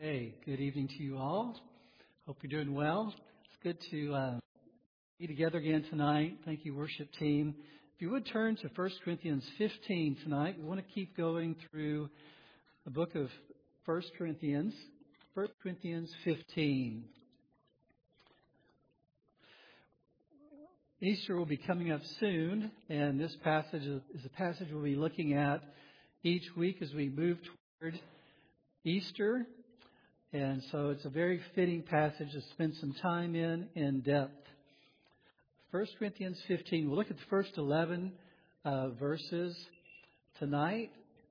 Hey, good evening to you all. Hope you're doing well. It's good to be together again tonight. Thank you, worship team. If you would turn to 1 Corinthians 15 tonight, we want to keep going through the book of 1 Corinthians. 1 Corinthians 15. Easter will be coming up soon, and this passage is a passage we'll be looking at each week as we move toward Easter. And so it's a very fitting passage to spend some time in depth. 1 Corinthians 15, we'll look at the first 11 verses tonight.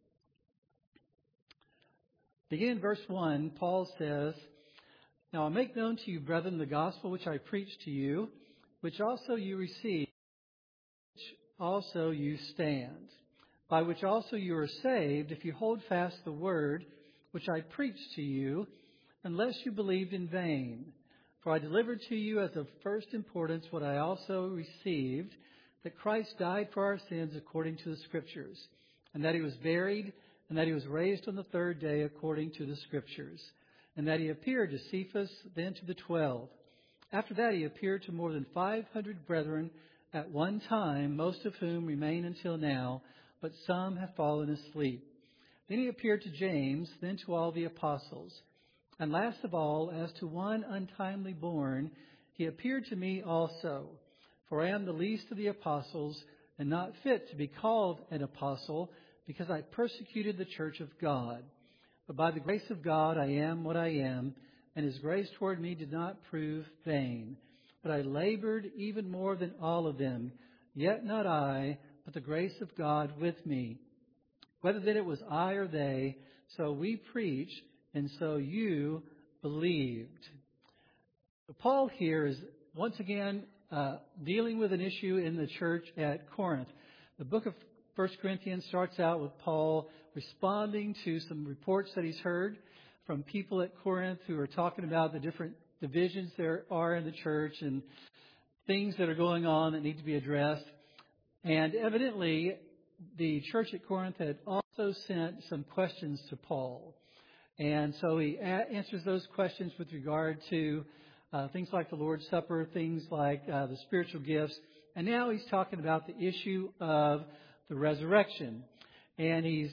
Beginning in verse 1, Paul says, "Now I make known to you, brethren, the gospel which I preached to you, which also you received, which also you stand, by which also you are saved, if you hold fast the word which I preached to you, unless you believed in vain. For I delivered to you as of first importance what I also received, that Christ died for our sins according to the Scriptures, and that He was buried, and that He was raised on the third day according to the Scriptures, and that He appeared to Cephas, then to the 12. After that He appeared to more than 500 brethren at one time, most of whom remain until now, but some have fallen asleep. Then He appeared to James, then to all the apostles. And last of all, as to one untimely born, He appeared to me also. For I am the least of the apostles, and not fit to be called an apostle, because I persecuted the church of God. But by the grace of God I am what I am, and His grace toward me did not prove vain. But I labored even more than all of them, yet not I, but the grace of God with me. Whether then it was I or they, so we preached, and so you believed." So Paul here is once again dealing with an issue in the church at Corinth. The book of 1 Corinthians starts out with Paul responding to some reports that he's heard from people at Corinth who are talking about the different divisions there are in the church and things that are going on that need to be addressed. And evidently, the church at Corinth had also sent some questions to Paul. And so he answers those questions with regard to things like the Lord's Supper, things like the spiritual gifts. And now he's talking about the issue of the resurrection. And he's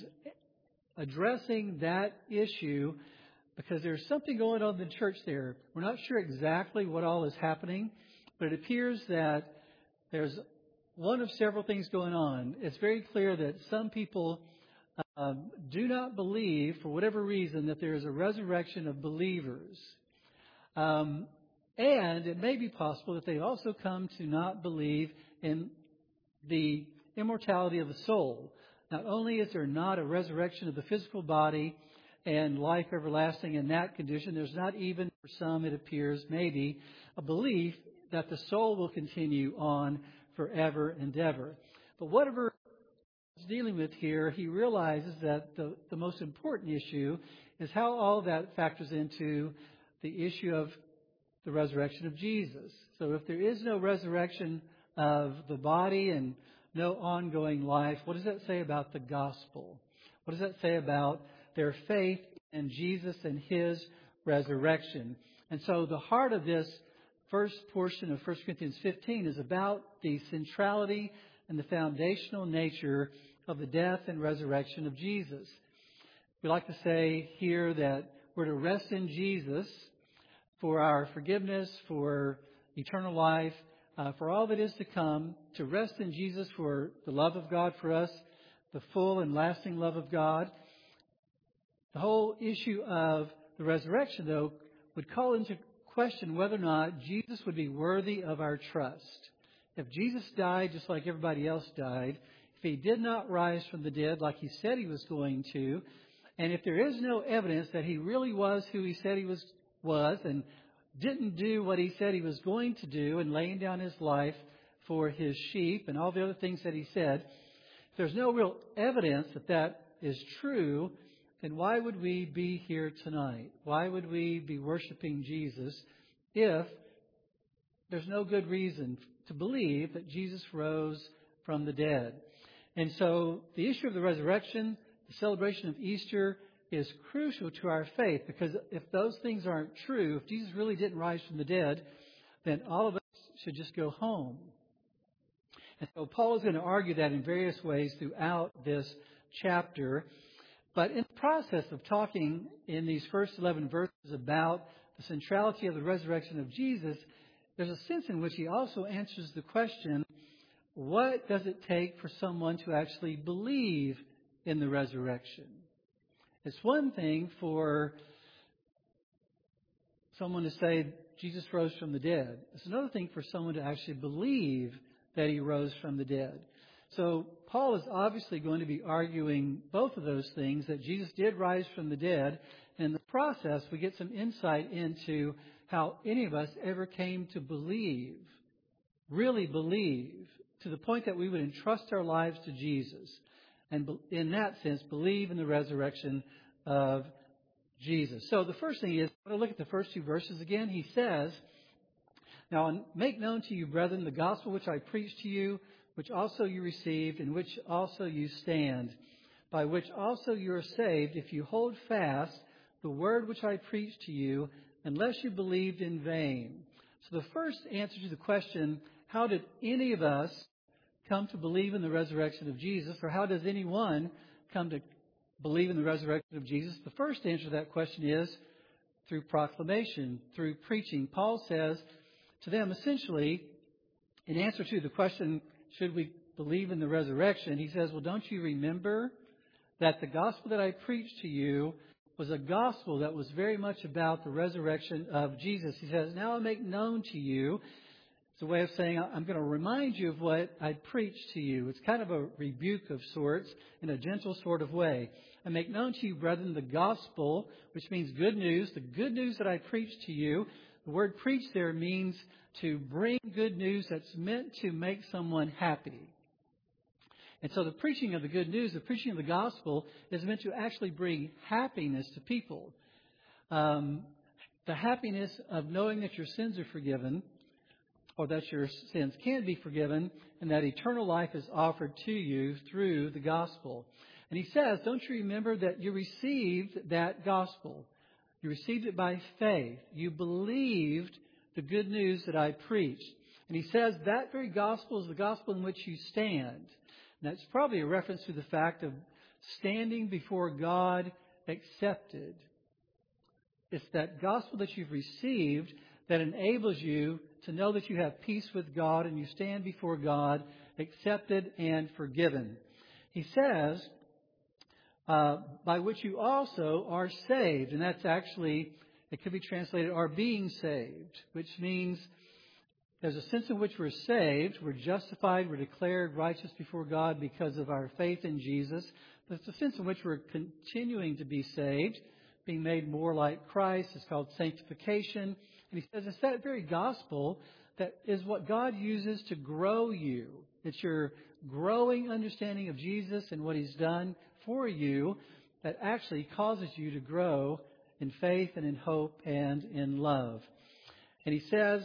addressing that issue because there's something going on in the church there. We're not sure exactly what all is happening, but it appears that there's one of several things going on. It's very clear that some people do not believe, for whatever reason, that there is a resurrection of believers. And it may be possible that they also come to not believe in the immortality of the soul. Not only is there not a resurrection of the physical body and life everlasting in that condition, there's not even, for some it appears, maybe, a belief that the soul will continue on forever and ever. But whatever he's dealing with here, he realizes that the most important issue is how all that factors into the issue of the resurrection of Jesus. So if there is no resurrection of the body and no ongoing life, what does that say about the gospel? What does that say about their faith in Jesus and His resurrection? And so the heart of this first portion of 1 Corinthians 15 is about the centrality and the foundational nature of the death and resurrection of Jesus. We like to say here that we're to rest in Jesus for our forgiveness, for eternal life, for all that is to come, to rest in Jesus for the love of God for us, the full and lasting love of God. The whole issue of the resurrection, though, would call into question whether or not Jesus would be worthy of our trust. If Jesus died just like everybody else died, if He did not rise from the dead like He said He was going to, and if there is no evidence that He really was who He said He was and didn't do what He said He was going to do in laying down His life for His sheep and all the other things that He said, if there's no real evidence that that is true, then why would we be here tonight? Why would we be worshiping Jesus if there's no good reason to believe that Jesus rose from the dead? And so the issue of the resurrection, the celebration of Easter, is crucial to our faith, because if those things aren't true, if Jesus really didn't rise from the dead, then all of us should just go home. And so Paul is going to argue that in various ways throughout this chapter. But in the process of talking in these first 11 verses about the centrality of the resurrection of Jesus, there's a sense in which he also answers the question, what does it take for someone to actually believe in the resurrection? It's one thing for someone to say Jesus rose from the dead. It's another thing for someone to actually believe that he rose from the dead. So Paul is obviously going to be arguing both of those things, that Jesus did rise from the dead. And in the process, we get some insight into how any of us ever came to believe, really believe, to the point that we would entrust our lives to Jesus. And in that sense, believe in the resurrection of Jesus. So the first thing is, I want to look at the first two verses again. He says, "Now make known to you, brethren, the gospel which I preached to you, which also you received, in which also you stand, by which also you are saved, if you hold fast the word which I preached to you, unless you believed in vain." So the first answer to the question, how did any of us come to believe in the resurrection of Jesus, or how does anyone come to believe in the resurrection of Jesus? The first answer to that question is through proclamation, through preaching. Paul says to them, essentially, in answer to the question, should we believe in the resurrection, he says, well, don't you remember that the gospel that I preached to you was a gospel that was very much about the resurrection of Jesus? He says, now I make known to you. It's a way of saying, I'm going to remind you of what I preached to you. It's kind of a rebuke of sorts in a gentle sort of way. I make known to you, brethren, the gospel, which means good news, the good news that I preached to you. The word preach there means to bring good news that's meant to make someone happy. And so the preaching of the good news, the preaching of the gospel, is meant to actually bring happiness to people. The happiness of knowing that your sins are forgiven, or that your sins can be forgiven, and that eternal life is offered to you through the gospel. And he says, don't you remember that you received that gospel? You received it by faith. You believed the good news that I preached. And he says that very gospel is the gospel in which you stand. And that's probably a reference to the fact of standing before God accepted. It's that gospel that you've received that enables you to know that you have peace with God and you stand before God accepted and forgiven. He says, by which you also are saved. And that's actually, it could be translated, are being saved, which means there's a sense in which we're saved, we're justified, we're declared righteous before God because of our faith in Jesus. But it's a sense in which we're continuing to be saved, being made more like Christ. It's called sanctification. And he says it's that very gospel that is what God uses to grow you. It's your growing understanding of Jesus and what He's done for you that actually causes you to grow in faith and in hope and in love. And he says,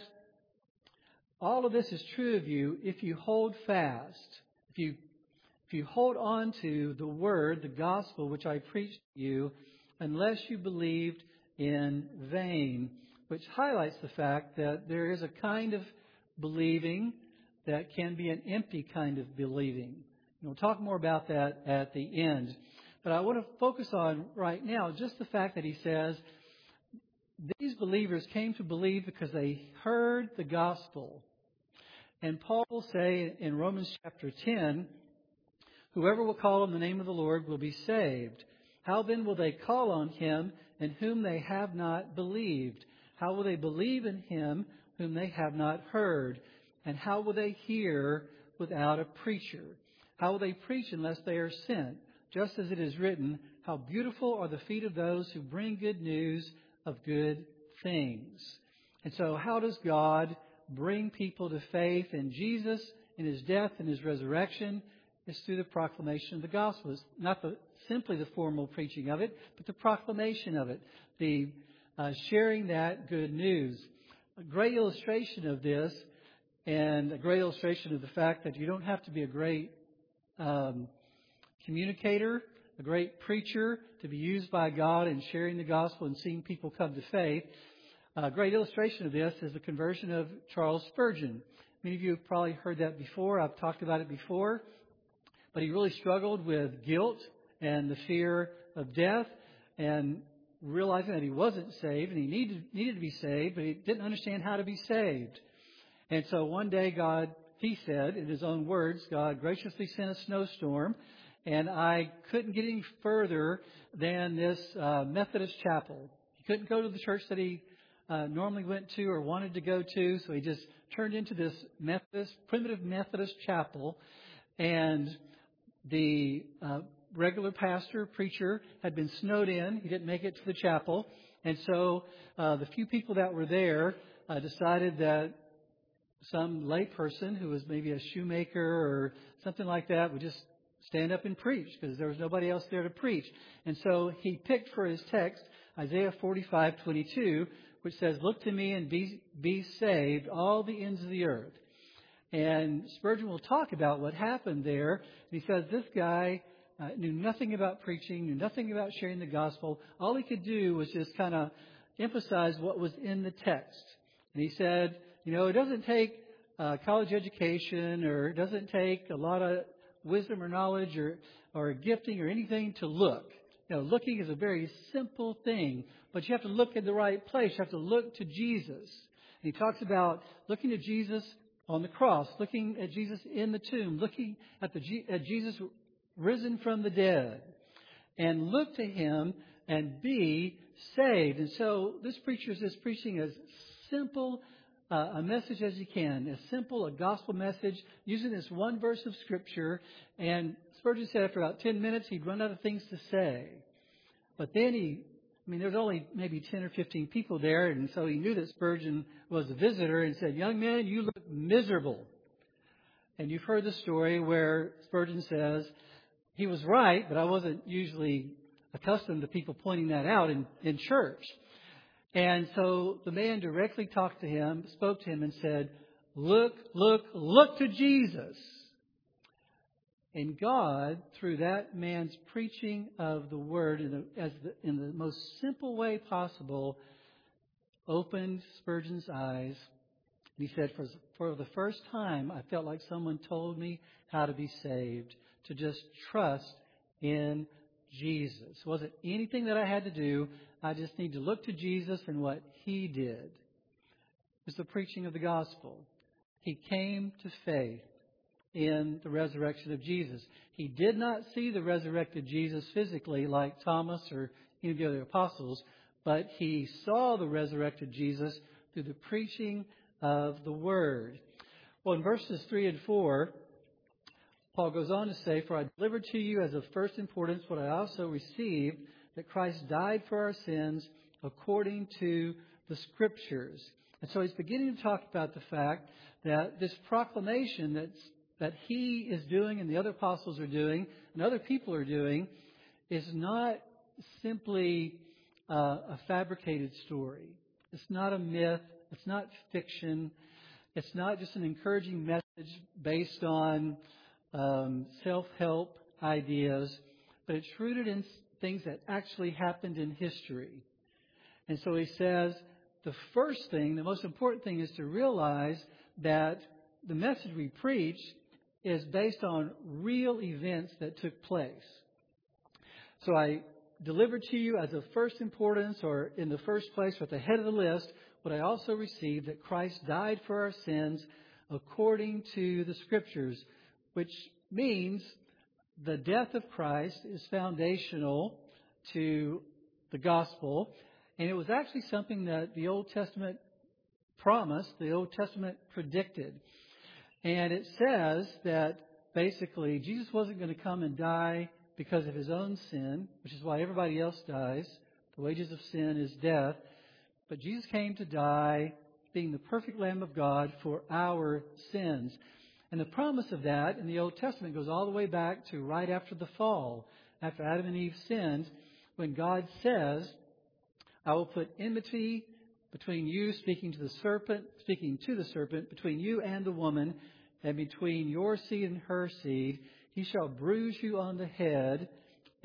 all of this is true of you if you hold fast, if you hold on to the word, the gospel, which I preached to you, unless you believed in vain, which highlights the fact that there is a kind of believing that can be an empty kind of believing. And we'll talk more about that at the end. But I want to focus on right now just the fact that he says these believers came to believe because they heard the gospel. And Paul will say in Romans chapter 10, whoever will call on the name of the Lord will be saved. How then will they call on Him in whom they have not believed? How will they believe in Him whom they have not heard? And how will they hear without a preacher? How will they preach unless they are sent? Just as it is written, how beautiful are the feet of those who bring good news of good things. And so how does God bring people to faith in Jesus, in His death and His resurrection? It's through the proclamation of the gospel. It's not simply the formal preaching of it, but the proclamation of it, the sharing that good news. A great illustration of this, and a great illustration of the fact that you don't have to be a great communicator a great preacher to be used by God in sharing the gospel and seeing people come to faith. A great illustration of this is the conversion of Charles Spurgeon. Many of you have probably heard that before. I've talked about it before. But he really struggled with guilt and the fear of death, and realizing that he wasn't saved and he needed to be saved, but he didn't understand how to be saved. And so one day he said, in his own words, God graciously sent a snowstorm, and I couldn't get any further than this Methodist chapel. He couldn't go to the church that he normally went to or wanted to go to, so he just turned into this primitive Methodist chapel, and the regular preacher had been snowed in. He didn't make it to the chapel. And so the few people that were there decided that some layperson who was maybe a shoemaker or something like that would just stand up and preach because there was nobody else there to preach. And so he picked for his text Isaiah 45:22, which says, "Look to me and be saved, all the ends of the earth." And Spurgeon will talk about what happened there. He says this guy knew nothing about preaching, knew nothing about sharing the gospel. All he could do was just kind of emphasize what was in the text. And he said, it doesn't take college education, or it doesn't take a lot of wisdom or knowledge or gifting or anything to look. Looking is a very simple thing, but you have to look in the right place. You have to look to Jesus. And he talks about looking to Jesus on the cross, looking at Jesus in the tomb, looking at Jesus risen from the dead, and look to Him and be saved. And so this preacher is just preaching as simple a message as he can, as simple a gospel message, using this one verse of Scripture. And Spurgeon said after about 10 minutes, he'd run out of things to say. But then there was only maybe 10 or 15 people there, and so he knew that Spurgeon was a visitor and said, "Young man, you look miserable." And you've heard the story where Spurgeon says, he was right, but I wasn't usually accustomed to people pointing that out in church. And so the man directly spoke to him and said, look to Jesus. And God, through that man's preaching of the Word in the most simple way possible, opened Spurgeon's eyes. And he said, for the first time, I felt like someone told me how to be saved, to just trust in Jesus. It wasn't anything that I had to do. I just need to look to Jesus and what He did. It's the preaching of the gospel. He came to faith in the resurrection of Jesus. He did not see the resurrected Jesus physically like Thomas or any of the other apostles, but he saw the resurrected Jesus through the preaching of the Word. Well, in verses 3 and 4, Paul goes on to say, "For I delivered to you as of first importance what I also received, that Christ died for our sins according to the Scriptures." And so he's beginning to talk about the fact that this proclamation that he is doing and the other apostles are doing and other people are doing is not simply a fabricated story. It's not a myth. It's not fiction. It's not just an encouraging message based on self-help ideas, but it's rooted in things that actually happened in history. And so he says the first thing, the most important thing, is to realize that the message we preach is based on real events that took place. So I delivered to you as of first importance, or in the first place, or at the head of the list, what I also received, that Christ died for our sins according to the Scriptures, which means the death of Christ is foundational to the gospel. And it was actually something that the Old Testament promised, the Old Testament predicted. And it says that basically Jesus wasn't going to come and die because of His own sin, which is why everybody else dies. The wages of sin is death. But Jesus came to die, being the perfect Lamb of God, for our sins. And the promise of that in the Old Testament goes all the way back to right after the fall, after Adam and Eve sinned, when God says, "I will put enmity between you," speaking to the serpent, "between you and the woman, and between your seed and her seed. He shall bruise you on the head,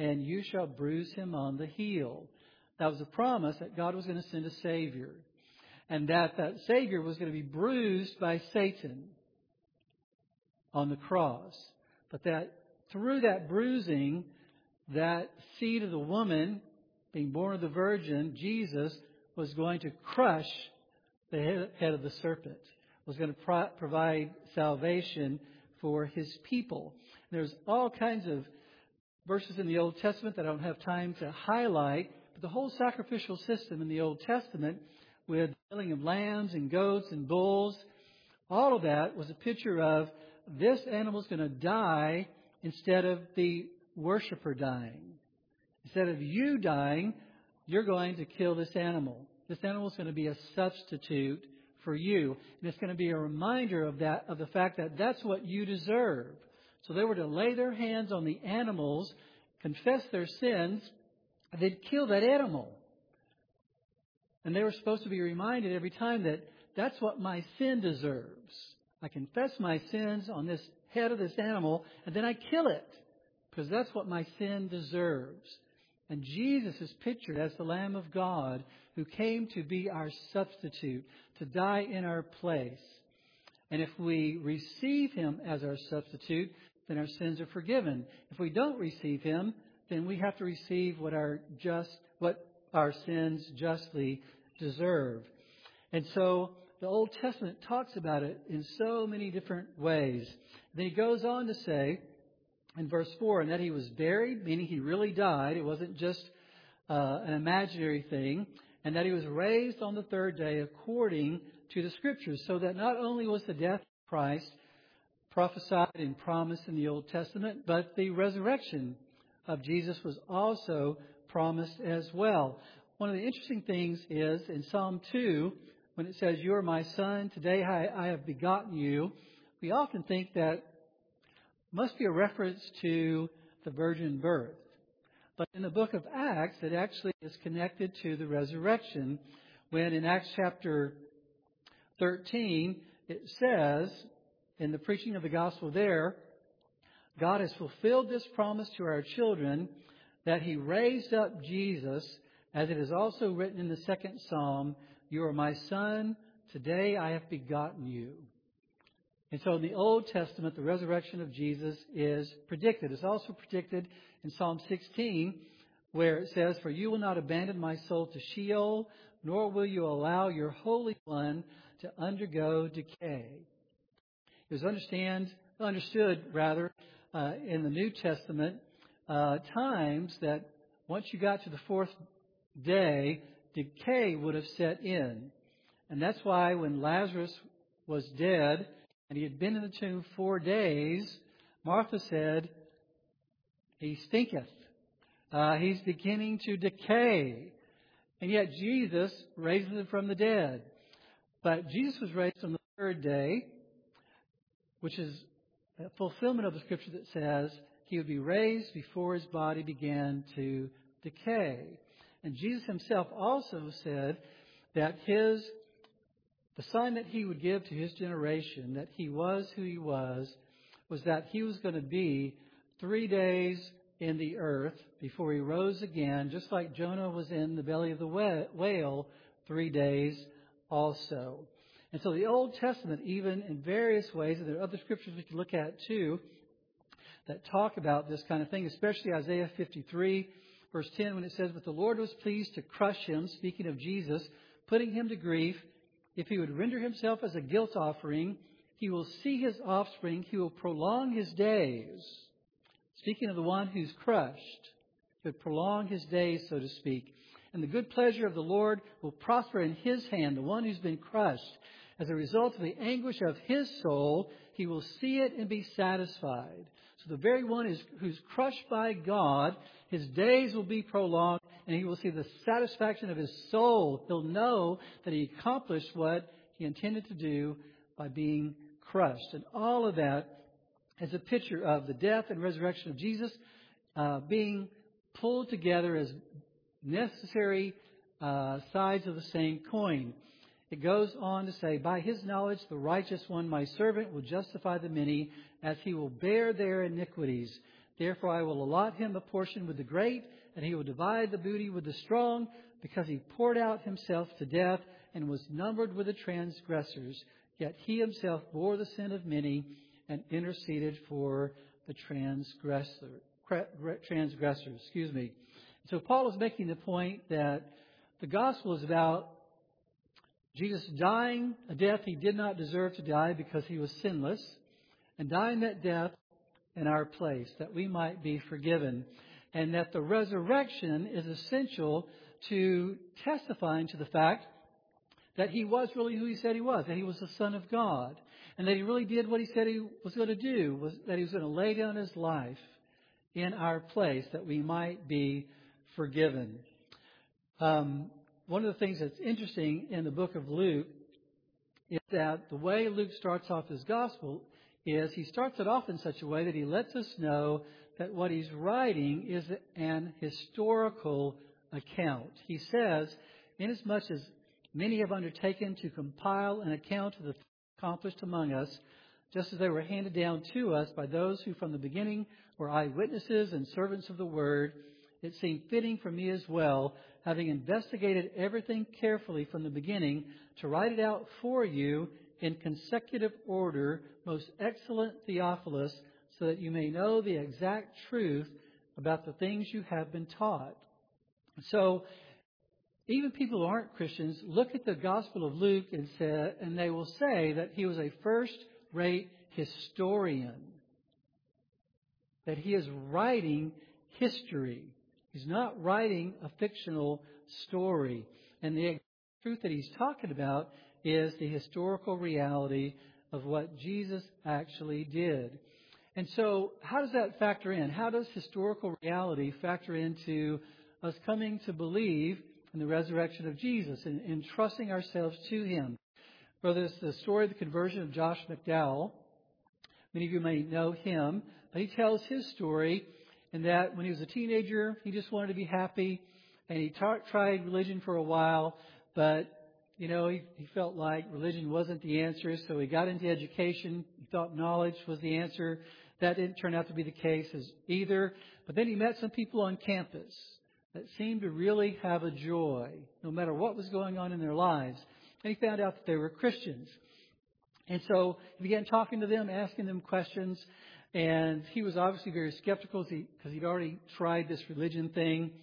and you shall bruise him on the heel. That was a promise that God was going to send a Savior, and that Savior was going to be bruised by Satan on the cross. But that through that bruising, that seed of the woman, being born of the Virgin, Jesus, was going to crush the head of the serpent, was going to provide salvation for His people. There's all kinds of verses in the Old Testament that I don't have time to highlight, but the whole sacrificial system in the Old Testament, with the killing of lambs and goats and bulls, all of that was a picture of this animal's going to die instead of the worshiper dying. Instead of you dying, you're going to kill this animal. This animal is going to be a substitute for you. And it's going to be a reminder of the fact that that's what you deserve. So they were to lay their hands on the animals, confess their sins, and they'd kill that animal. And they were supposed to be reminded every time that that's what my sin deserves. I confess my sins on this head of this animal, and then I kill it, because that's what my sin deserves. And Jesus is pictured as the Lamb of God who came to be our substitute, to die in our place. And if we receive Him as our substitute, then our sins are forgiven. If we don't receive Him, then we have to receive what our sins justly deserve. And so the Old Testament talks about it in so many different ways. Then He goes on to say in verse 4, and that He was buried, meaning He really died. It wasn't just an imaginary thing. And that He was raised on the third day according to the Scriptures. So that not only was the death of Christ prophesied and promised in the Old Testament, but the resurrection of Jesus was also promised as well. One of the interesting things is in Psalm 2, when it says, "You are my son, today I have begotten you," we often think that must be a reference to the virgin birth. But in the book of Acts, it actually is connected to the resurrection, when in Acts chapter 13, it says, in the preaching of the gospel there, God has fulfilled this promise to our children that He raised up Jesus, as it is also written in the second Psalm, "You are my son, today I have begotten you." And so in the Old Testament, the resurrection of Jesus is predicted. It's also predicted in Psalm 16, where it says, "For you will not abandon my soul to Sheol, nor will you allow your Holy One to undergo decay." It was understood in the New Testament times that once you got to the fourth day, decay would have set in. And that's why when Lazarus was dead, and he had been in the tomb 4 days, Martha said, "He stinketh. He's beginning to decay." And yet Jesus raises him from the dead. But Jesus was raised on the third day, which is a fulfillment of the Scripture that says He would be raised before His body began to decay. And Jesus Himself also said that the sign that He would give to His generation, that He was who He was that He was going to be 3 days in the earth before He rose again, just like Jonah was in the belly of the whale 3 days also. And so the Old Testament, even in various ways, and there are other scriptures we can look at too, that talk about this kind of thing, especially Isaiah 53, verse 10, when it says, "But the Lord was pleased to crush him," speaking of Jesus, "putting him to grief. If he would render himself as a guilt offering, he will see his offspring. He will prolong his days." Speaking of the one who's crushed, he would prolong his days, so to speak. "And the good pleasure of the Lord will prosper in his hand," the one who's been crushed. "As a result of the anguish of his soul, he will see it and be satisfied." So the very one who's crushed by God, his days will be prolonged, and he will see the satisfaction of his soul. He'll know that he accomplished what he intended to do by being crushed. And all of that is a picture of the death and resurrection of Jesus being pulled together as necessary sides of the same coin. It goes on to say, "By his knowledge, the righteous one, my servant, will justify the many, as he will bear their iniquities. Therefore I will allot him a portion with the great, and he will divide the booty with the strong, because he poured out himself to death and was numbered with the transgressors. Yet he himself bore the sin of many and interceded for the transgressors. So Paul is making the point that the gospel is about Jesus dying a death he did not deserve to die because he was sinless, and dying that death in our place that we might be forgiven, and that the resurrection is essential to testifying to the fact that he was really who he said he was, that he was the Son of God, and that he really did what he said he was going to do, was that he was going to lay down his life in our place that we might be forgiven. One of the things that's interesting in the book of Luke is that the way Luke starts off his gospel is he starts it off in such a way that he lets us know that what he's writing is an historical account. He says, inasmuch as many have undertaken to compile an account of the things accomplished among us, just as they were handed down to us by those who from the beginning were eyewitnesses and servants of the word, it seemed fitting for me as well, having investigated everything carefully from the beginning, to write it out for you in consecutive order, most excellent Theophilus, so that you may know the exact truth about the things you have been taught. So, even people who aren't Christians look at the Gospel of Luke and they will say that he was a first-rate historian, that he is writing history. He's not writing a fictional story. And the truth that he's talking about is the historical reality of what Jesus actually did. And so, how does that factor in? How does historical reality factor into us coming to believe in the resurrection of Jesus and entrusting ourselves to him? Whether it's the story of the conversion of Josh McDowell, many of you may know him, but he tells his story in that when he was a teenager, he just wanted to be happy, and he tried religion for a while, but he felt like religion wasn't the answer, so he got into education. He thought knowledge was the answer. That didn't turn out to be the case either. But then he met some people on campus that seemed to really have a joy, no matter what was going on in their lives. And he found out that they were Christians. And so he began talking to them, asking them questions. And he was obviously very skeptical because he'd already tried this religion thing.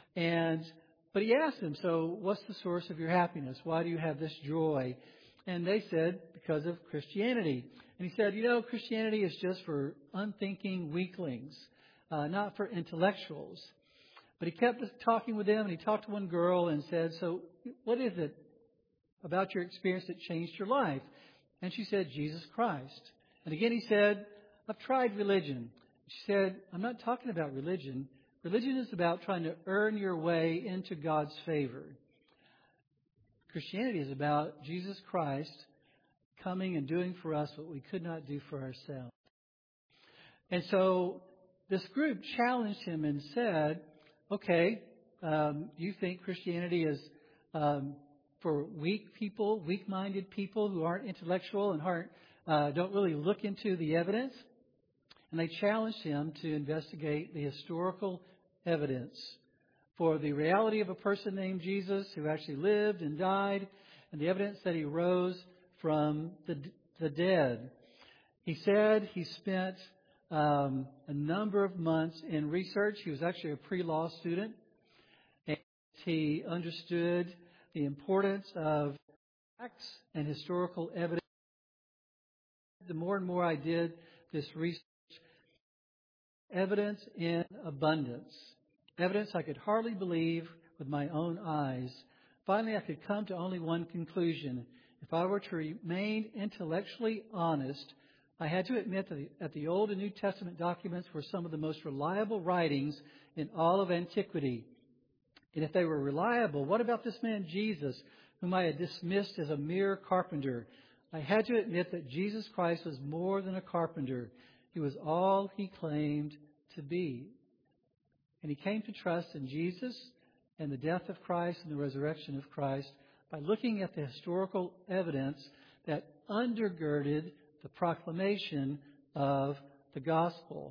But he asked them, so what's the source of your happiness? Why do you have this joy? And they said, because of Christianity. And he said, Christianity is just for unthinking weaklings, not for intellectuals. But he kept talking with them, and he talked to one girl and said, so what is it about your experience that changed your life? And she said, Jesus Christ. And again he said, I've tried religion. She said, I'm not talking about religion. Religion is about trying to earn your way into God's favor. Christianity is about Jesus Christ coming and doing for us what we could not do for ourselves. And so this group challenged him and said, okay, you think Christianity is for weak people, weak-minded people who aren't intellectual and don't really look into the evidence? And they challenged him to investigate the historical evidence for the reality of a person named Jesus who actually lived and died, and the evidence that he rose from the dead. He said he spent a number of months in research. He was actually a pre-law student, and he understood the importance of facts and historical evidence. The more and more I did this research, evidence in abundance. Evidence I could hardly believe with my own eyes. Finally, I could come to only one conclusion. If I were to remain intellectually honest, I had to admit that the Old and New Testament documents were some of the most reliable writings in all of antiquity. And if they were reliable, what about this man Jesus, whom I had dismissed as a mere carpenter? I had to admit that Jesus Christ was more than a carpenter. He was all he claimed to be. And he came to trust in Jesus and the death of Christ and the resurrection of Christ by looking at the historical evidence that undergirded the proclamation of the gospel.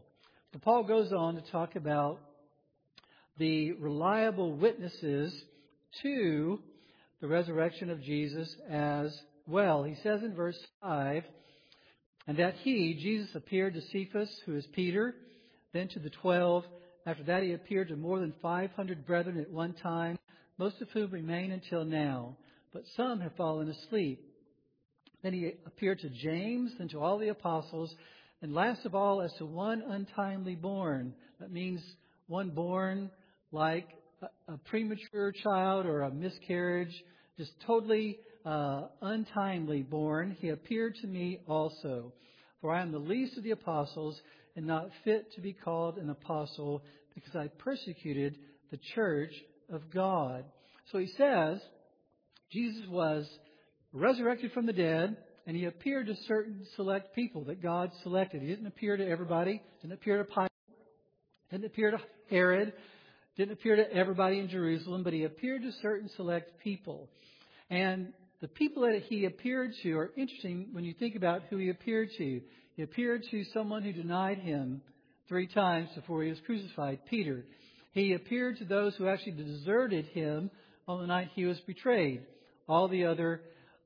But Paul goes on to talk about the reliable witnesses to the resurrection of Jesus as well. He says in verse 5, and that he, Jesus, appeared to Cephas, who is Peter, then to the 12. After that he appeared to more than 500 brethren at one time, most of whom remain until now, but some have fallen asleep. Then he appeared to James, then to all the apostles, and last of all as to one untimely born. That means one born like a premature child or a miscarriage, just totally untimely born. He appeared to me also. For I am the least of the apostles and not fit to be called an apostle because I persecuted the church of God. So he says Jesus was resurrected from the dead, and he appeared to certain select people that God selected. He didn't appear to everybody, didn't appear to Pilate, didn't appear to Herod, didn't appear to everybody in Jerusalem, but he appeared to certain select people. And the people that he appeared to are interesting when you think about who he appeared to. He appeared to someone who denied him 3 times before he was crucified, Peter. He appeared to those who actually deserted him on the night he was betrayed, all the other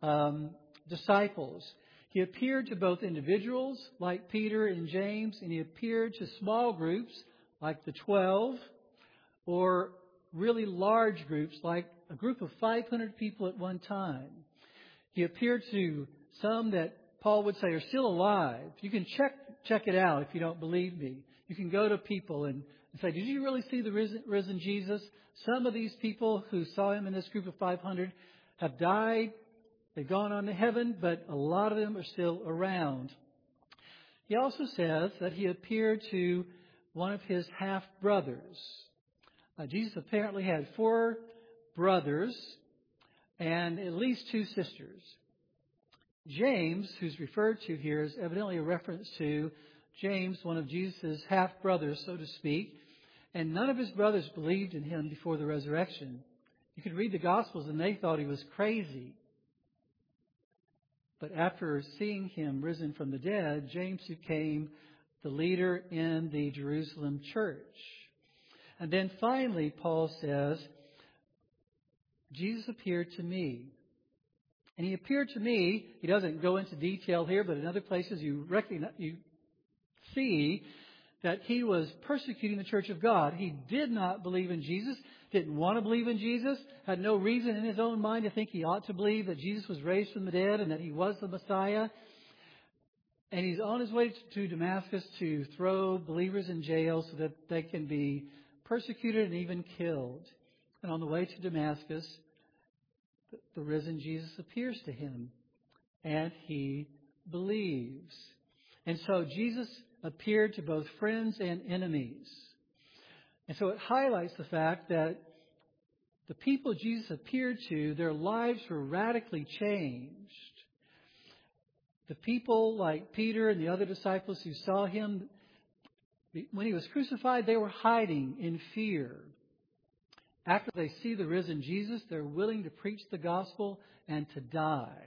disciples. He appeared to both individuals like Peter and James, and he appeared to small groups like the 12, or really large groups like a group of 500 people at one time. He appeared to some that Paul would say are still alive. You can check it out if you don't believe me. You can go to people and say, did you really see the risen Jesus? Some of these people who saw him in this group of 500 have died. They've gone on to heaven, but a lot of them are still around. He also says that he appeared to one of his half-brothers. Jesus apparently had 4 brothers and at least 2 sisters. James, who's referred to here, is evidently a reference to James, one of Jesus' half-brothers, so to speak. And none of his brothers believed in him before the resurrection. You could read the Gospels and they thought he was crazy. But after seeing him risen from the dead, James became the leader in the Jerusalem church. And then finally, Paul says, Jesus appeared to me. And he appeared to me, he doesn't go into detail here, but in other places you see that he was persecuting the church of God. He did not believe in Jesus, didn't want to believe in Jesus, had no reason in his own mind to think he ought to believe that Jesus was raised from the dead and that he was the Messiah. And he's on his way to Damascus to throw believers in jail so that they can be persecuted and even killed. And on the way to Damascus, the risen Jesus appears to him, and he believes. And so Jesus appeared to both friends and enemies. And so it highlights the fact that the people Jesus appeared to, their lives were radically changed. The people like Peter and the other disciples who saw him, when he was crucified, they were hiding in fear. After they see the risen Jesus, they're willing to preach the gospel and to die.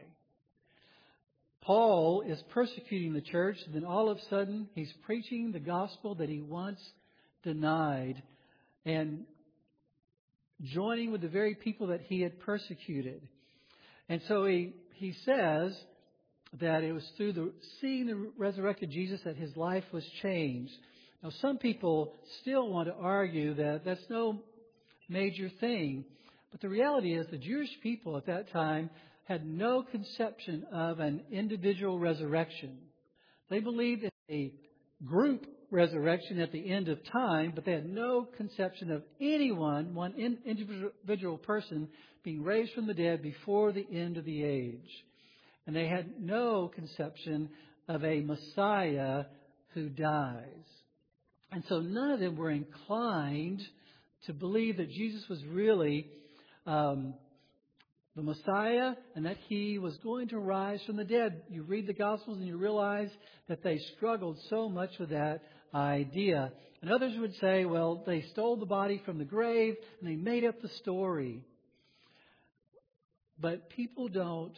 Paul is persecuting the church, and then all of a sudden he's preaching the gospel that he once denied and joining with the very people that he had persecuted. And so he says that it was through seeing the resurrected Jesus that his life was changed. Now, some people still want to argue that that's no major thing. But the reality is the Jewish people at that time had no conception of an individual resurrection. They believed in a group resurrection at the end of time, but they had no conception of anyone, one individual person, being raised from the dead before the end of the age. And they had no conception of a Messiah who dies. And so none of them were inclined to believe that Jesus was really the Messiah and that he was going to rise from the dead. You read the Gospels and you realize that they struggled so much with that idea. And others would say, well, they stole the body from the grave and they made up the story. But people don't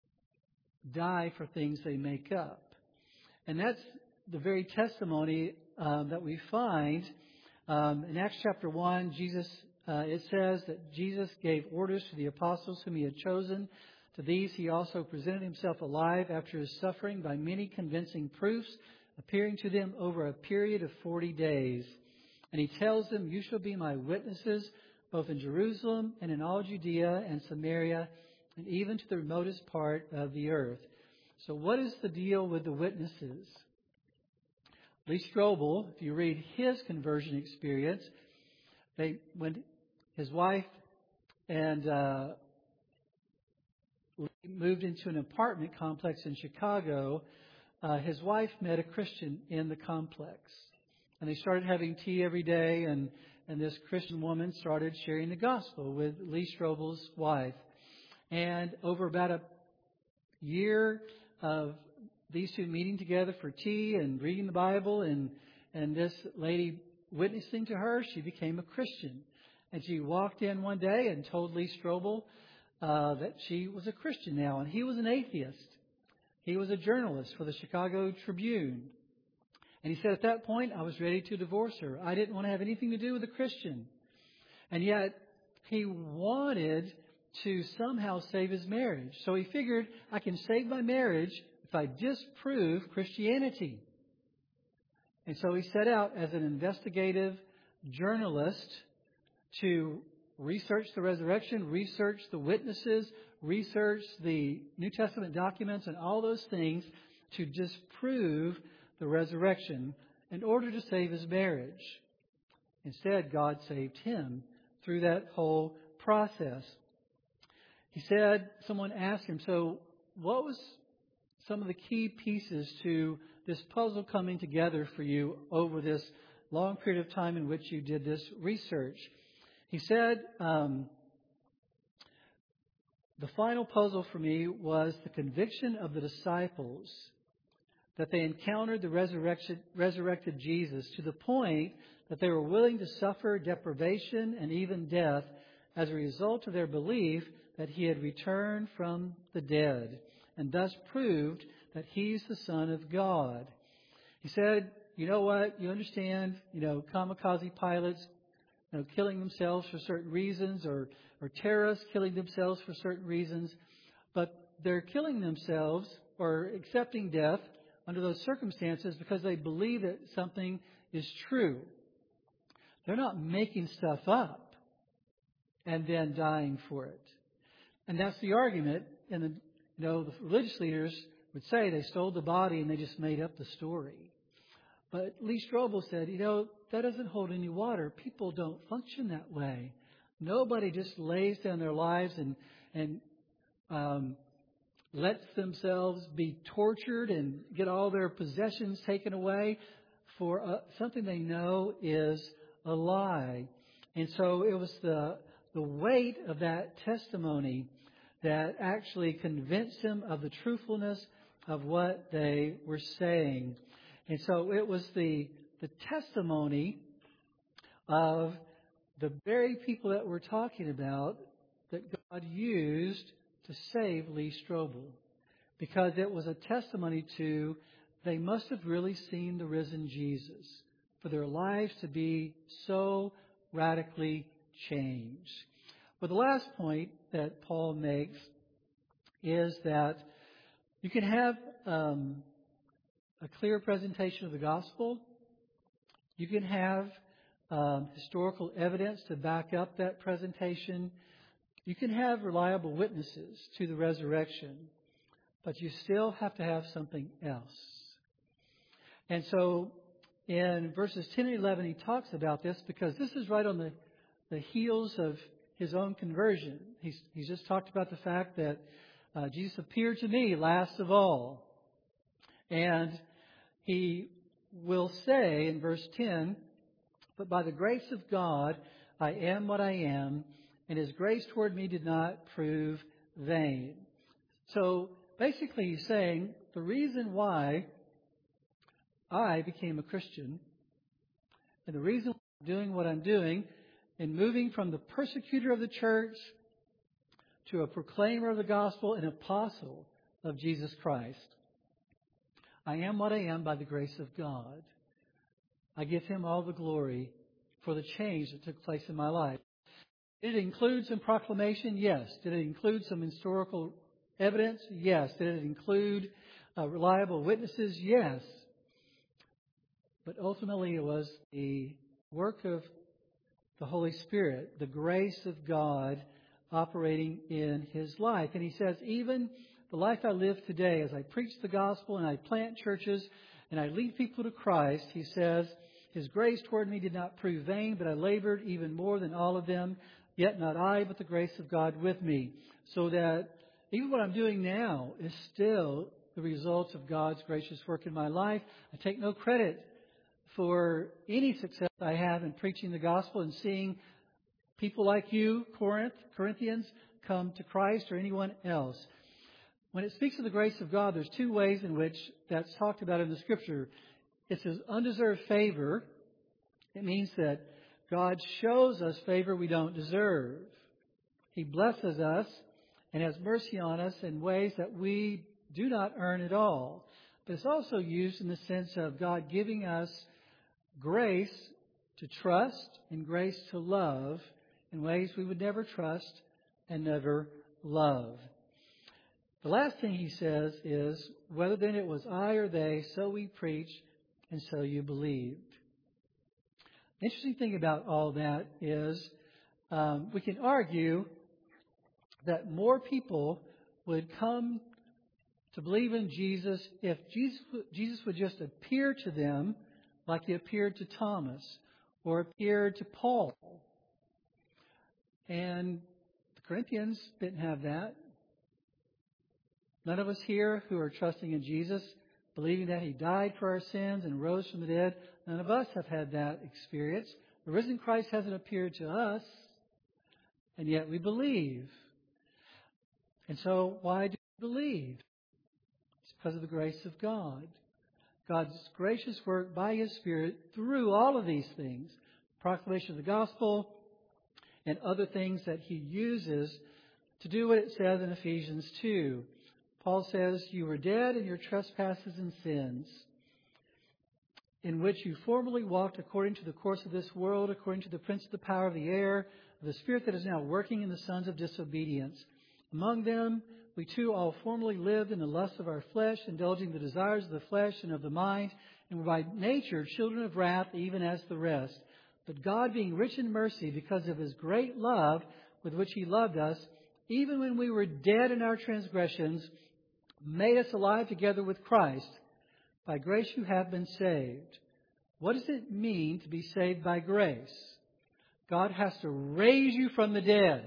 die for things they make up. And that's the very testimony that we find in Acts chapter 1, it says that Jesus gave orders to the apostles whom he had chosen. To these he also presented himself alive after his suffering by many convincing proofs, appearing to them over a period of 40 days. And he tells them, "You shall be my witnesses, both in Jerusalem and in all Judea and Samaria, and even to the remotest part of the earth." So what is the deal with the witnesses? Lee Strobel, if you read his conversion experience, when his wife and moved into an apartment complex in Chicago, his wife met a Christian in the complex. And they started having tea every day, and this Christian woman started sharing the gospel with Lee Strobel's wife. And over about a year of these two meeting together for tea and reading the Bible and this lady witnessing to her, she became a Christian. And she walked in one day and told Lee Strobel that she was a Christian now. And he was an atheist. He was a journalist for the Chicago Tribune. And he said, at that point, I was ready to divorce her. I didn't want to have anything to do with a Christian. And yet, he wanted to somehow save his marriage. So he figured, I can save my marriage if I disprove Christianity. And so he set out as an investigative journalist to research the resurrection, research the witnesses, research the New Testament documents and all those things to disprove the resurrection in order to save his marriage. Instead, God saved him through that whole process. He said, someone asked him, so what was some of the key pieces to this puzzle coming together for you over this long period of time in which you did this research? He said, the final puzzle for me was the conviction of the disciples that they encountered the resurrected Jesus to the point that they were willing to suffer deprivation and even death as a result of their belief that he had returned from the dead, and thus proved that he's the Son of God. He said, you know what? You understand, kamikaze pilots, killing themselves for certain reasons, or terrorists killing themselves for certain reasons, but they're killing themselves or accepting death under those circumstances because they believe that something is true. They're not making stuff up and then dying for it. And that's the argument. And the religious leaders would say they stole the body and they just made up the story. But Lee Strobel said, that doesn't hold any water. People don't function that way. Nobody just lays down their lives and lets themselves be tortured and get all their possessions taken away for something they know is a lie. And so it was the weight of that testimony that actually convinced him of the truthfulness of what they were saying. And so it was the testimony of the very people that we're talking about that God used to save Lee Strobel. Because it was a testimony to they must have really seen the risen Jesus for their lives to be so radically changed. But the last point that Paul makes is that you can have a clear presentation of the gospel. You can have historical evidence to back up that presentation. You can have reliable witnesses to the resurrection, but you still have to have something else. And so in verses 10 and 11, he talks about this because this is right on the heels of his own conversion. He's just talked about the fact that Jesus appeared to me last of all. And he will say in verse 10, but by the grace of God, I am what I am, and his grace toward me did not prove vain. So basically he's saying the reason why I became a Christian and the reason why I'm doing what I'm doing and moving from the persecutor of the church to a proclaimer of the gospel and apostle of Jesus Christ. I am what I am by the grace of God. I give Him all the glory for the change that took place in my life. Did it include some proclamation? Yes. Did it include some historical evidence? Yes. Did it include reliable witnesses? Yes. But ultimately it was the work of the Holy Spirit, the grace of God operating in His life. And He says, even the life I live today, as I preach the gospel and I plant churches and I lead people to Christ, He says, His grace toward me did not prove vain, but I labored even more than all of them. Yet not I, but the grace of God with me. So that even what I'm doing now is still the result of God's gracious work in my life. I take no credit for any success I have in preaching the gospel and seeing people like you, Corinthians, come to Christ, or anyone else. When it speaks of the grace of God, there's two ways in which that's talked about in the Scripture. It's His undeserved favor. It means that God shows us favor we don't deserve. He blesses us and has mercy on us in ways that we do not earn at all. But it's also used in the sense of God giving us grace to trust and grace to love in ways we would never trust and never love. The last thing He says is, whether then it was I or they, so we preach and so you believed. The interesting thing about all that is we can argue that more people would come to believe in Jesus if Jesus would just appear to them like He appeared to Thomas or appeared to Paul. And the Corinthians didn't have that. None of us here who are trusting in Jesus, believing that He died for our sins and rose from the dead, none of us have had that experience. The risen Christ hasn't appeared to us, and yet we believe. And so why do we believe? It's because of the grace of God. God's gracious work by His Spirit through all of these things. Proclamation of the gospel and other things that He uses to do what it says in Ephesians 2. Paul says, you were dead in your trespasses and sins, in which you formerly walked according to the course of this world, according to the prince of the power of the air, of the spirit that is now working in the sons of disobedience. Among them, we too all formerly lived in the lust of our flesh, indulging the desires of the flesh and of the mind, and were by nature children of wrath, even as the rest. But God, being rich in mercy, because of His great love with which He loved us, even when we were dead in our transgressions, made us alive together with Christ. By grace you have been saved. What does it mean to be saved by grace? God has to raise you from the dead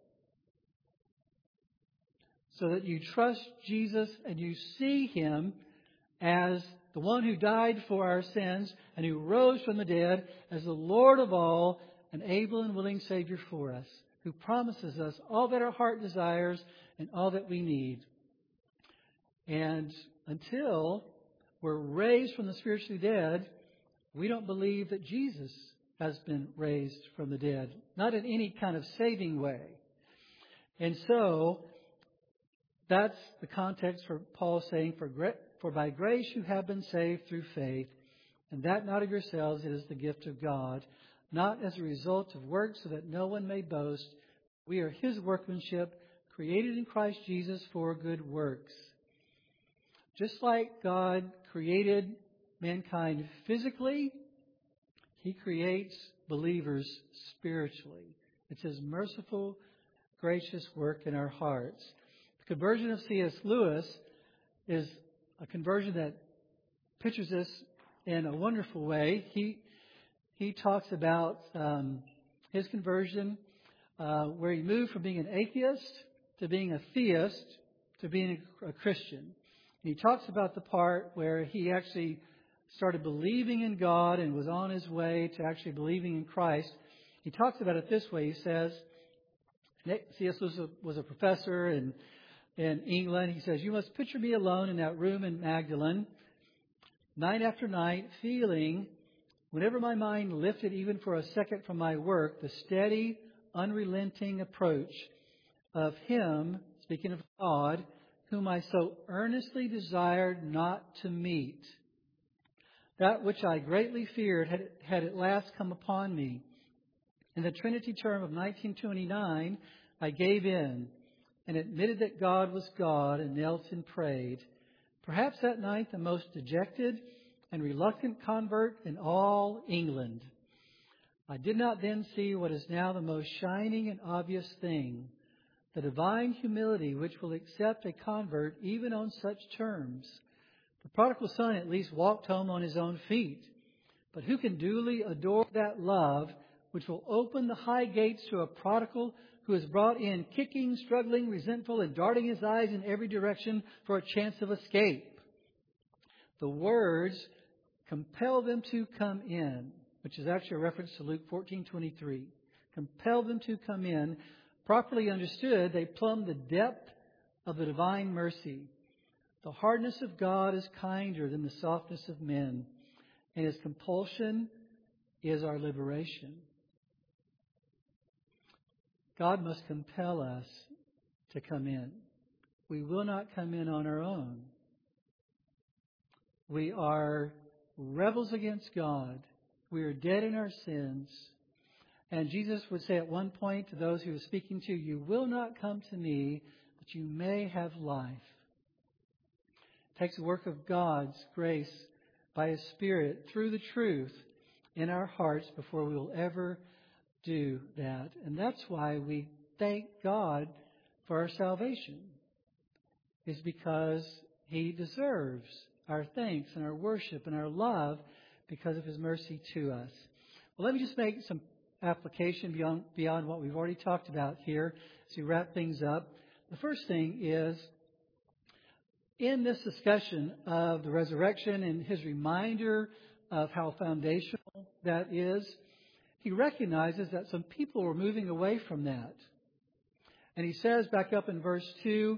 so that you trust Jesus and you see Him as the one who died for our sins and who rose from the dead as the Lord of all, an able and willing Savior for us, who promises us all that our heart desires and all that we need. And until we're raised from the spiritually dead, we don't believe that Jesus has been raised from the dead. Not in any kind of saving way. And so, that's the context for Paul saying, for by grace you have been saved through faith, and that not of yourselves, it is the gift of God, not as a result of works, so that no one may boast. We are His workmanship, created in Christ Jesus for good works. Just like God created mankind physically, He creates believers spiritually. It's His merciful, gracious work in our hearts. The conversion of C.S. Lewis is a conversion that pictures this in a wonderful way. He talks about his conversion where he moved from being an atheist to being a theist to being a Christian. And he talks about the part where he actually started believing in God and was on his way to actually believing in Christ. He talks about it this way. He says, C.S. Lewis was a professor in England. He says, you must picture me alone in that room in Magdalen, night after night, feeling, whenever my mind lifted even for a second from my work, the steady, unrelenting approach of Him, speaking of God, whom I so earnestly desired not to meet. That which I greatly feared had at last come upon me. In the Trinity term of 1929, I gave in and admitted that God was God and knelt and prayed. Perhaps that night the most dejected and reluctant convert in all England. I did not then see what is now the most shining and obvious thing, the divine humility which will accept a convert even on such terms. The prodigal son at least walked home on his own feet. But who can duly adore that love which will open the high gates to a prodigal who is brought in kicking, struggling, resentful, and darting his eyes in every direction for a chance of escape? The words, compel them to come in, which is actually a reference to Luke 14:23. Compel them to come in. Properly understood, they plumb the depth of the divine mercy. The hardness of God is kinder than the softness of men, and His compulsion is our liberation. God must compel us to come in. We will not come in on our own. We are rebels against God. We are dead in our sins. And Jesus would say at one point to those He was speaking to, "You will not come to me, that you may have life." It takes the work of God's grace by His Spirit through the truth in our hearts before we will ever do that. And that's why we thank God for our salvation, is because He deserves our thanks and our worship and our love because of His mercy to us. Well, let me just make some application beyond what we've already talked about here as we wrap things up. The first thing is, in this discussion of the resurrection and His reminder of how foundational that is, He recognizes that some people were moving away from that. And He says back up in verse 2,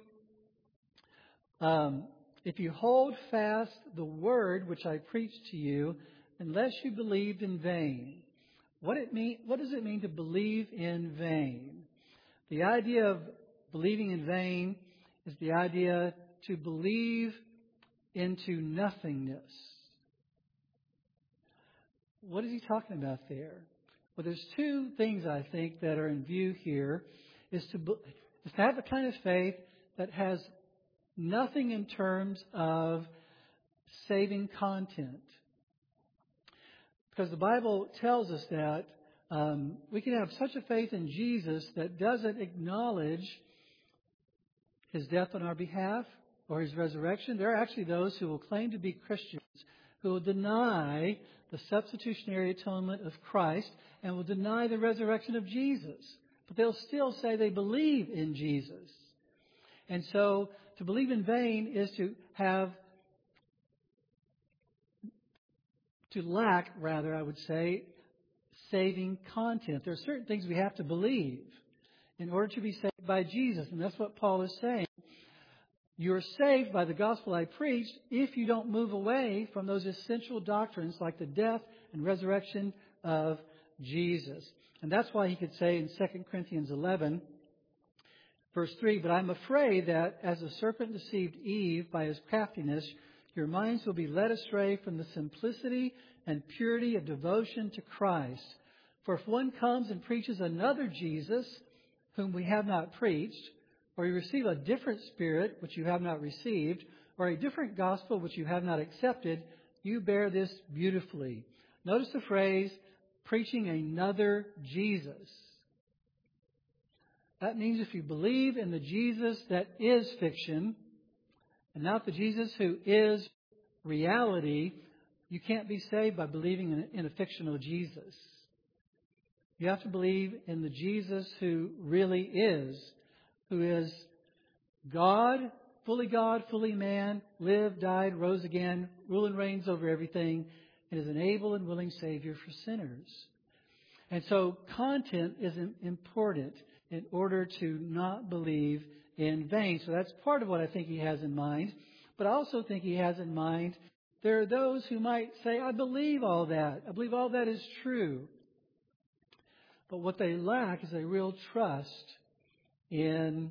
if you hold fast the word which I preached to you, unless you believed in vain. What does it mean to believe in vain? The idea of believing in vain is the idea to believe into nothingness. What is he talking about there? Well, there's two things I think that are in view here. Is to have a kind of faith that has nothing in terms of saving content. Because the Bible tells us that we can have such a faith in Jesus that doesn't acknowledge His death on our behalf or His resurrection. There are actually those who will claim to be Christians who will deny the substitutionary atonement of Christ and will deny the resurrection of Jesus. But they'll still say they believe in Jesus. And so to believe in vain is to lack, I would say, saving content. There are certain things we have to believe in order to be saved by Jesus. And that's what Paul is saying. You're saved by the gospel I preached if you don't move away from those essential doctrines like the death and resurrection of Jesus. And that's why he could say in 2 Corinthians 11, verse 3, but I'm afraid that as the serpent deceived Eve by his craftiness, your minds will be led astray from the simplicity and purity of devotion to Christ. For if one comes and preaches another Jesus, whom we have not preached, or you receive a different spirit which you have not received, or a different gospel which you have not accepted, you bear this beautifully. Notice the phrase, preaching another Jesus. That means if you believe in the Jesus that is fiction, and not the Jesus who is reality, you can't be saved by believing in a fictional Jesus. You have to believe in the Jesus who really is, who is God, fully man, lived, died, rose again, rule and reigns over everything, and is an able and willing Savior for sinners. And so content is important in order to not believe in vain. So that's part of what I think he has in mind. But I also think he has in mind there are those who might say, I believe all that. I believe all that is true. But what they lack is a real trust in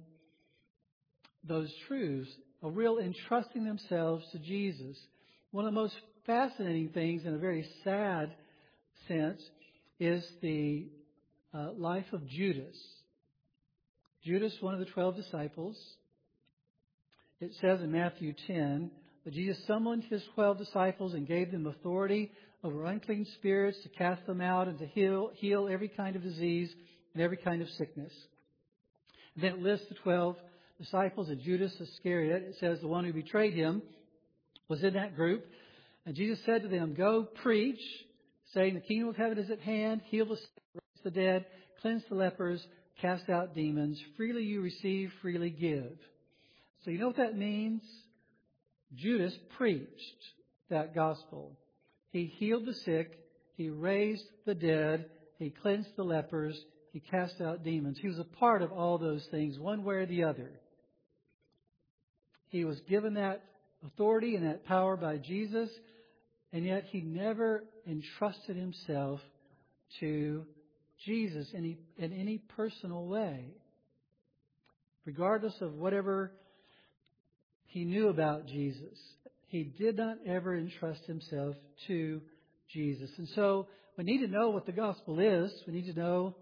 those truths, a real entrusting themselves to Jesus. One of the most fascinating things in a very sad sense is the life of Judas. Judas, one of the 12 disciples. It says in Matthew 10 that Jesus summoned his 12 disciples and gave them authority over unclean spirits to cast them out and to heal every kind of disease and every kind of sickness. And then it lists the 12 disciples and Judas Iscariot. It says the one who betrayed him was in that group. And Jesus said to them, "Go preach, saying the kingdom of heaven is at hand, heal the sick, raise the dead, cleanse the lepers, cast out demons. Freely you receive, freely give." So you know what that means? Judas preached that gospel. He healed the sick. He raised the dead. He cleansed the lepers. He cast out demons. He was a part of all those things, one way or the other. He was given that authority and that power by Jesus, and yet he never entrusted himself to Jesus in any personal way. Regardless of whatever he knew about Jesus, he did not ever entrust himself to Jesus. And so we need to know what the gospel is. We need to know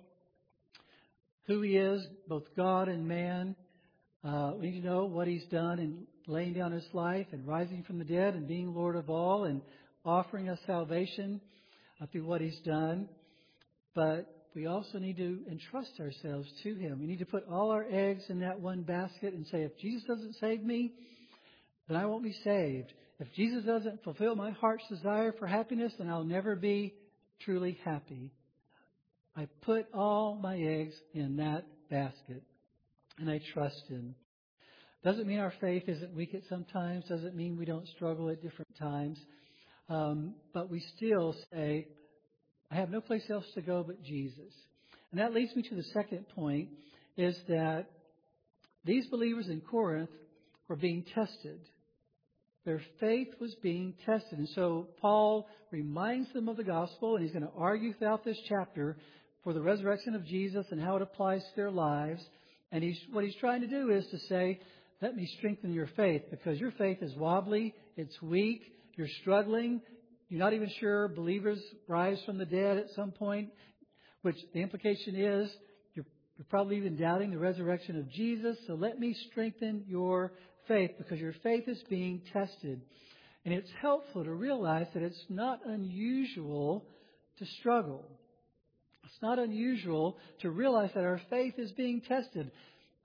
who he is, both God and man. We need to know what he's done in laying down his life and rising from the dead and being Lord of all and offering us salvation through what he's done. But we also need to entrust ourselves to him. We need to put all our eggs in that one basket and say, if Jesus doesn't save me, then I won't be saved. If Jesus doesn't fulfill my heart's desire for happiness, then I'll never be truly happy. I put all my eggs in that basket, and I trust him. Doesn't mean our faith isn't weak at some times. Doesn't mean we don't struggle at different times. But we still say, I have no place else to go but Jesus. And that leads me to the second point, is that these believers in Corinth were being tested. Their faith was being tested. And so Paul reminds them of the gospel, and he's going to argue throughout this chapter for the resurrection of Jesus and how it applies to their lives. And what he's trying to do is to say, let me strengthen your faith, because your faith is wobbly, it's weak, you're struggling, you're not even sure believers rise from the dead at some point, which the implication is you're probably even doubting the resurrection of Jesus. So let me strengthen your faith, because your faith is being tested. And it's helpful to realize that it's not unusual to struggle. It's not unusual to realize that our faith is being tested.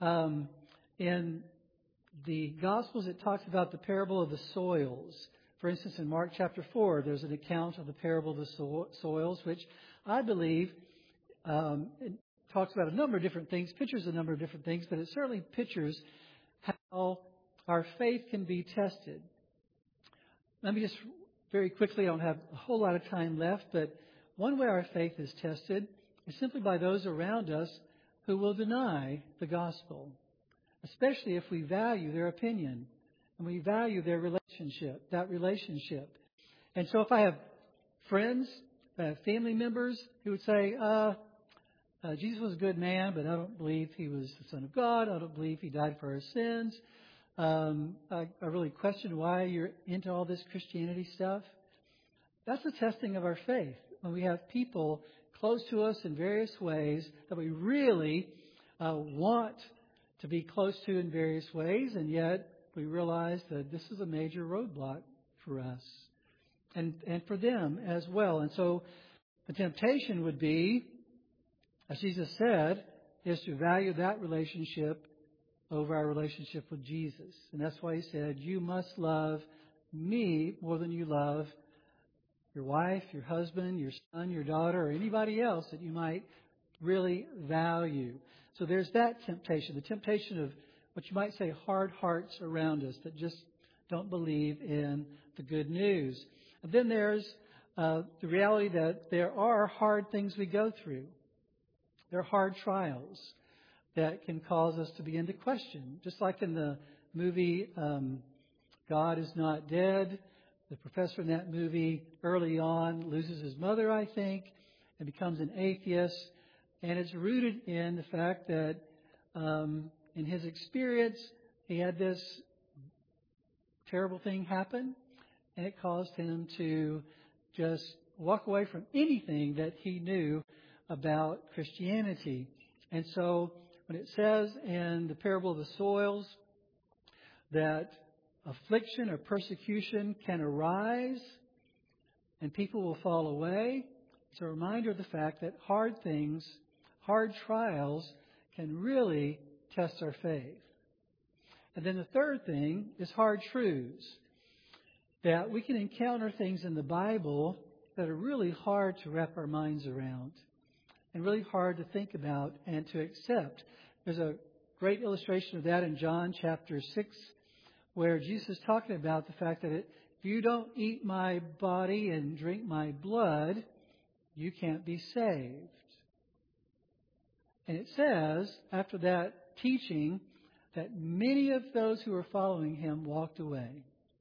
In the Gospels, it talks about the parable of the soils. For instance, in Mark chapter 4, there's an account of the parable of the soils, which I believe it talks about a number of different things, pictures a number of different things, but it certainly pictures how our faith can be tested. Let me just very quickly, I don't have a whole lot of time left, but one way our faith is tested is simply by those around us who will deny the gospel, especially if we value their opinion and we value their relationship. And so if I have friends, family members who would say, Jesus was a good man, but I don't believe he was the Son of God. I don't believe he died for our sins. I really question why you're into all this Christianity stuff. That's a testing of our faith. When we have people close to us in various ways that we really want to be close to in various ways, and yet we realize that this is a major roadblock for us and for them as well. And so the temptation would be, as Jesus said, is to value that relationship over our relationship with Jesus. And that's why he said, you must love me more than you love your wife, your husband, your son, your daughter, or anybody else that you might really value. So there's that temptation, the temptation of what you might say hard hearts around us that just don't believe in the good news. And then there's the reality that there are hard things we go through. There are hard trials that can cause us to begin to question. Just like in the movie God Is Not Dead, the professor in that movie early on loses his mother, I think, and becomes an atheist. And it's rooted in the fact that in his experience, he had this terrible thing happen. and it caused him to just walk away from anything that he knew about Christianity. And so when it says in the parable of the soils that affliction or persecution can arise and people will fall away, it's a reminder of the fact that hard things, hard trials can really test our faith. And then the third thing is hard truths. That we can encounter things in the Bible that are really hard to wrap our minds around and really hard to think about and to accept. There's a great illustration of that in John chapter 6, where Jesus is talking about the fact that if you don't eat my body and drink my blood, you can't be saved. And it says, after that teaching, that many of those who were following him walked away.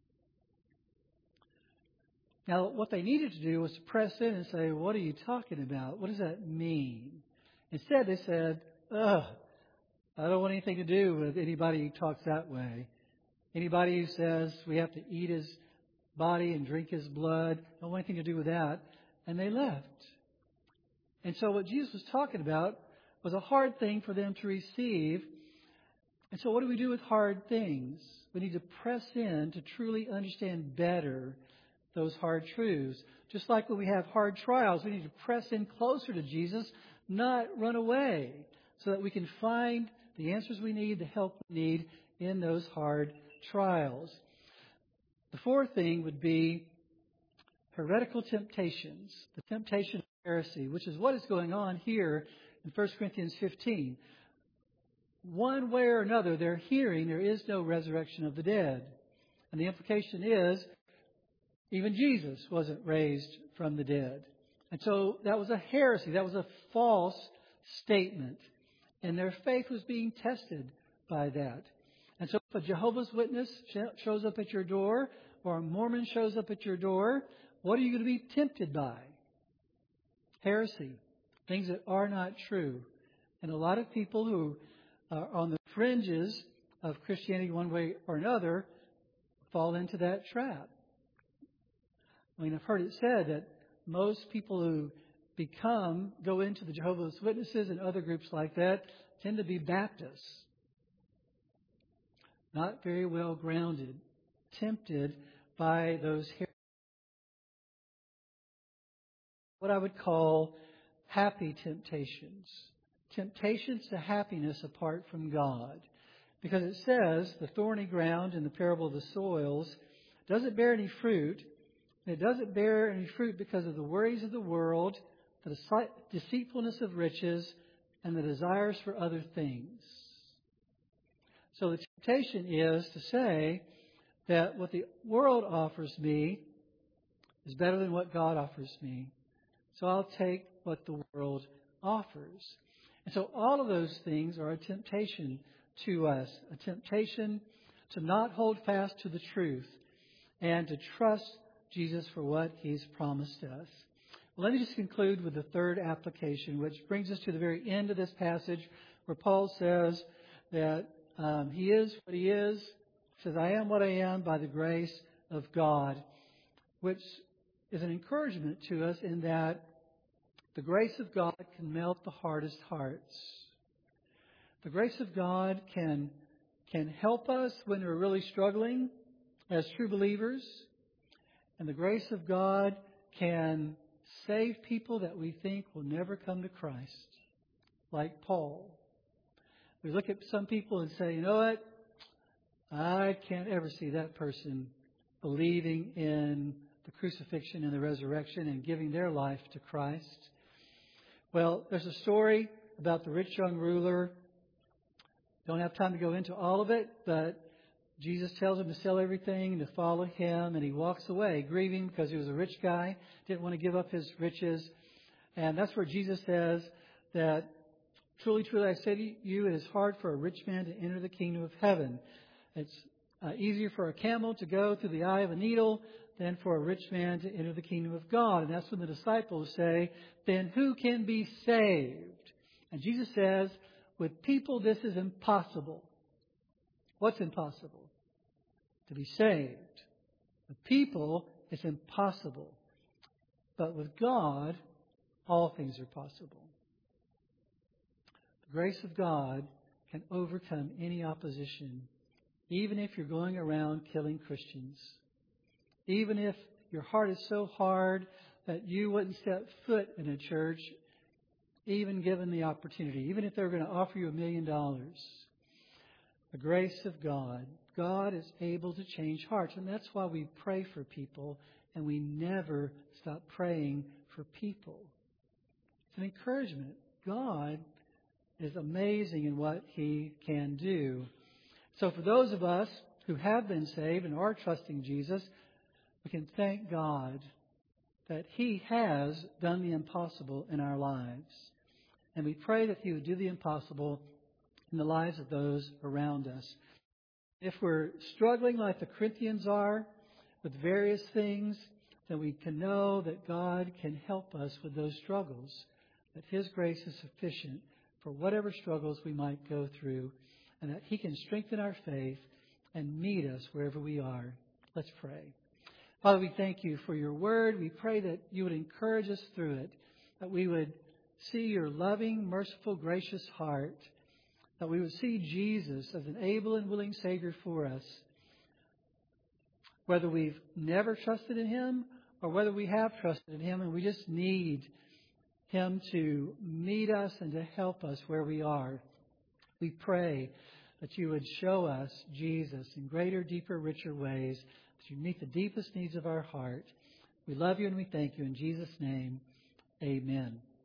Now, what they needed to do was to press in and say, what are you talking about? What does that mean? Instead, they said, I don't want anything to do with anybody who talks that way. Anybody who says we have to eat his body and drink his blood, don't want anything to do with that. And they left. And so what Jesus was talking about was a hard thing for them to receive. And so what do we do with hard things? We need to press in to truly understand better those hard truths. Just like when we have hard trials, we need to press in closer to Jesus, not run away, so that we can find the answers we need, the help we need in those hard trials. The fourth thing would be heretical temptations, the temptation of heresy, which is what is going on here in 1 Corinthians 15. One way or another, they're hearing there is no resurrection of the dead. And the implication is, even Jesus wasn't raised from the dead. And so that was a heresy. That was a false statement. And their faith was being tested by that. And so if a Jehovah's Witness shows up at your door or a Mormon shows up at your door, what are you going to be tempted by? Heresy. Things that are not true. And a lot of people who are on the fringes of Christianity one way or another fall into that trap. I mean, I've heard it said that most people who go into the Jehovah's Witnesses and other groups like that tend to be Baptists. Not very well grounded, tempted by those what I would call happy temptations. Temptations to happiness apart from God. Because it says the thorny ground in the parable of the soils doesn't bear any fruit. It doesn't bear any fruit because of the worries of the world, the deceitfulness of riches, and the desires for other things. So the temptation is to say that what the world offers me is better than what God offers me. So I'll take what the world offers. And so all of those things are a temptation to us, a temptation to not hold fast to the truth and to trust Jesus for what He's promised us. Well, let me just conclude with the third application, which brings us to the very end of this passage where Paul says that He is what He is. He says, I am what I am by the grace of God, which is an encouragement to us in that the grace of God can melt the hardest hearts. The grace of God can help us when we're really struggling as true believers. And the grace of God can save people that we think will never come to Christ, like Paul. We look at some people and say, you know what? I can't ever see that person believing in the crucifixion and the resurrection and giving their life to Christ. Well, there's a story about the rich young ruler. Don't have time to go into all of it, but Jesus tells him to sell everything and to follow Him, and he walks away grieving because he was a rich guy, didn't want to give up his riches. And that's where Jesus says that, truly, truly, I say to you, it is hard for a rich man to enter the kingdom of heaven. It's easier for a camel to go through the eye of a needle than for a rich man to enter the kingdom of God. And that's when the disciples say, then who can be saved? And Jesus says, with people this is impossible. What's impossible? To be saved. With people, it's impossible. But with God, all things are possible. The grace of God can overcome any opposition, even if you're going around killing Christians. Even if your heart is so hard that you wouldn't step foot in a church, even given the opportunity, even if they were going to offer you $1 million. The grace of God. God is able to change hearts. And that's why we pray for people, and we never stop praying for people. It's an encouragement. God is amazing in what He can do. So for those of us who have been saved and are trusting Jesus, we can thank God that He has done the impossible in our lives. And we pray that He would do the impossible in the lives of those around us. If we're struggling like the Corinthians are with various things, then we can know that God can help us with those struggles, that His grace is sufficient for whatever struggles we might go through, and that He can strengthen our faith and meet us wherever we are. Let's pray. Father, we thank You for Your word. We pray that You would encourage us through it, that we would see Your loving, merciful, gracious heart, that we would see Jesus as an able and willing Savior for us, whether we've never trusted in Him or whether we have trusted in Him and we just need Him to meet us and to help us where we are. We pray that You would show us Jesus in greater, deeper, richer ways, that You meet the deepest needs of our heart. We love You and we thank You. In Jesus' name, amen.